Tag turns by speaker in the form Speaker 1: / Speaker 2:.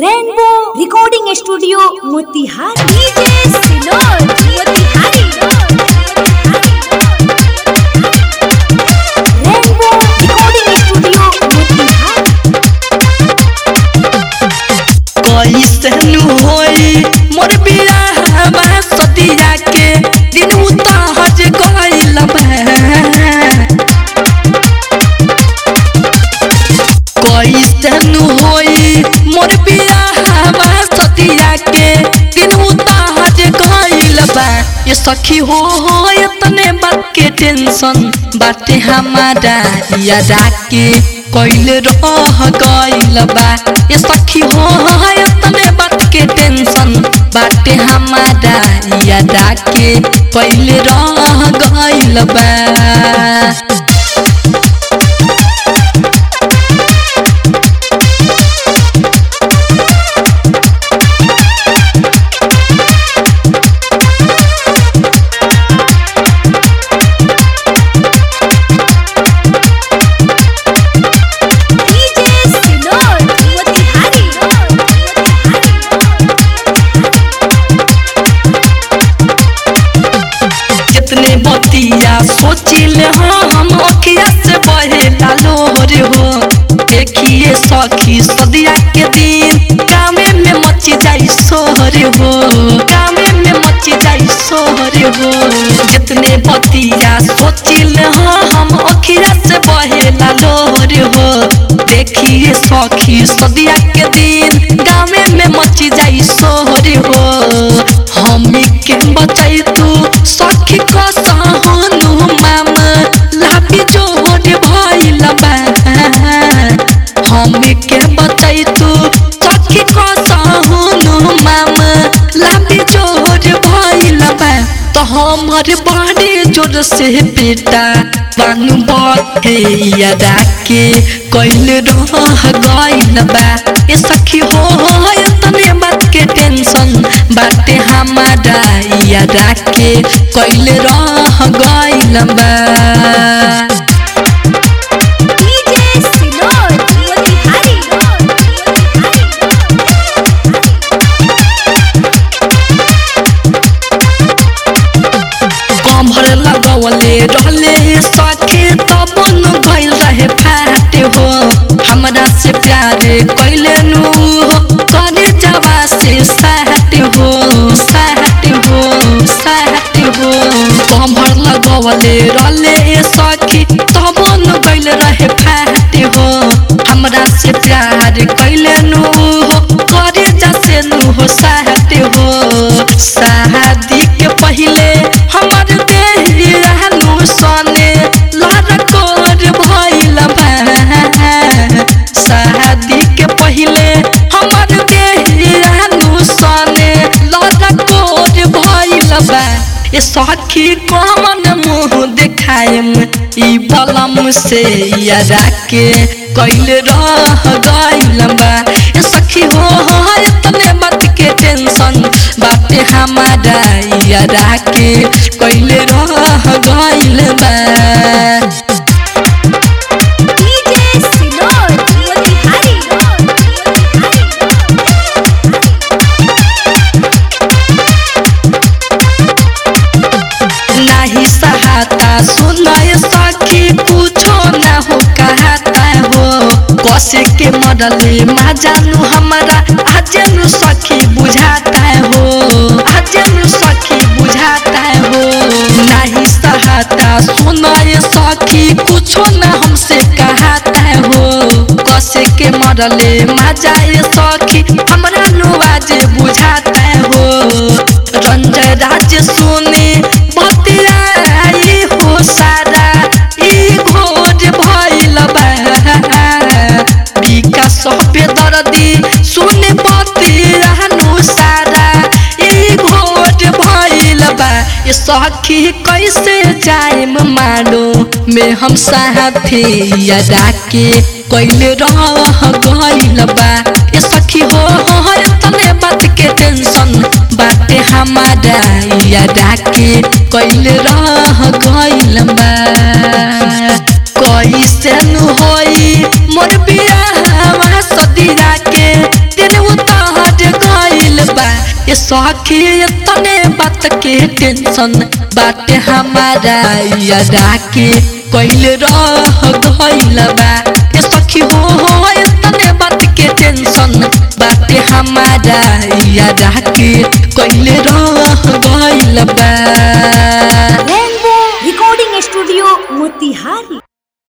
Speaker 1: rainbow recording studio Motihari
Speaker 2: DJ सिनोर Motihari
Speaker 1: rainbow recording studio Motihari
Speaker 3: कैसन होई मोर बियाहवा सदिया के दिन उताज गइल कैसन होई मोर बियाहवा सदिया के दिन उताज गइल बा ये सखी हो इतने बात के टेंशन बाटे हमारा यादा के कोइल रह गइल बा ये सखी हो इतने बात के टेंशन बाटे हमारा यादा के कोइल रह गइल बा जितने बतिया सोचिले हम अखिया से बहे लालोर हो देखिए सखी सदिया के दिन गाँव में मची जाई सोहर हो गाँव में मची जाई सोहर हो जितने बतिया सोचिले हम अखिया से बहे लालोर हो देखिए सखी सदिया के दिन गाँव में मची जाई सोहर हो हम के बचाई तू सखी कसहनु मामा लापी जोर भइल बा हम के बचाई तू सखी कसहनु मामा लापी जोर भइल बा तो हमर बड़े जोर से बेटा बानु बहे यादा के कइल रह गइल बा ये सखी हो इतने बात के टेंशन बाटे हमारा यादा के कइल रह गइल बा
Speaker 2: डीजे सिनोर मोतिहारी
Speaker 3: कमर लगवले रहले सखे तब न गइल रहे फाटे हो हमरा से प्यार कइले नु हो करे जवा से साहट हो साहट हो साहट हो कमर लगवले रहले सखी तब न गइल रहे फाटे हो हमरा से प्यार कइले नु हो करे जसे नु हो साहट हो शादी के पहिले हमर देहनु सने लड़कोर भइल बा शादी के पहिले हमर देहनु सने लड़कोर भइल बा ये सखी कमन मुँह देखायम ई बलम से यादा के कइल रह गइल बा ये सखी हो इतने बात के टेंशन बाटे हमारा यादा के कइल रह गइल बा
Speaker 2: डीजे सिनोर मोतिहारी
Speaker 3: नाही सहाता सुनाय सखी कुछो ना हो कहता हो कसे के मरले मा जानू हमारा आजनु सखी बुझाता हो आजनु सखी बुझाता हो नाही सहाता सुनाय सखी कुछो ना हमसे कहता हो कसे के मरले मा जाए सखी हमरा नुआज बुझाता हो रंजय राज सुने बतियाई हो सारा ई घोर भइल बा विकास पे दर्दी सुने बतियानु सारा ई घोर भइल बा ये सखी कैसे जाएम मानो में हम साथी यादा के कइल रह गइल बा ये सखी हो इतने बात के टेंशन बाटे हमारा यादा के कइल रह गइल बा कैसन होई मोर बियाहवा सदिया के दिन उतार सखी तने बात के टेंशन बाटे हमारा यादा के कइले रह गइल बा ए सखी हो तने बात के टेंशन बाटे हमारा यादा के कइले रह गइल बा